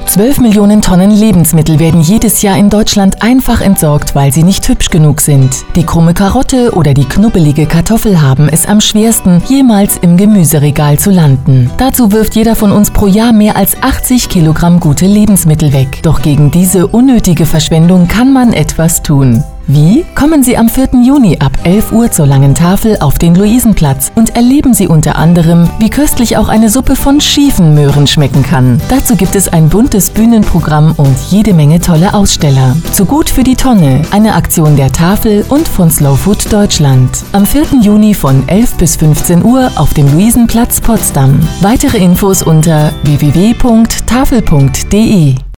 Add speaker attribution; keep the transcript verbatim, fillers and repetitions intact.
Speaker 1: Zwölf Millionen Tonnen Lebensmittel werden jedes Jahr in Deutschland einfach entsorgt, weil sie nicht hübsch genug sind. Die krumme Karotte oder die knubbelige Kartoffel haben es am schwersten, jemals im Gemüseregal zu landen. Dazu wirft jeder von uns pro Jahr mehr als achtzig Kilogramm gute Lebensmittel weg. Doch gegen diese unnötige Verschwendung kann man etwas tun. Wie? Kommen Sie am vierten Juni ab elf Uhr zur Langen Tafel auf den Luisenplatz und erleben Sie unter anderem, wie köstlich auch eine Suppe von schiefen Möhren schmecken kann. Dazu gibt es ein buntes Bühnenprogramm und jede Menge tolle Aussteller. Zu Gut für die Tonne, eine Aktion der Tafel und von Slow Food Deutschland. Am vierten Juni von elf bis fünfzehn Uhr auf dem Luisenplatz Potsdam. Weitere Infos unter w w w punkt tafel punkt de.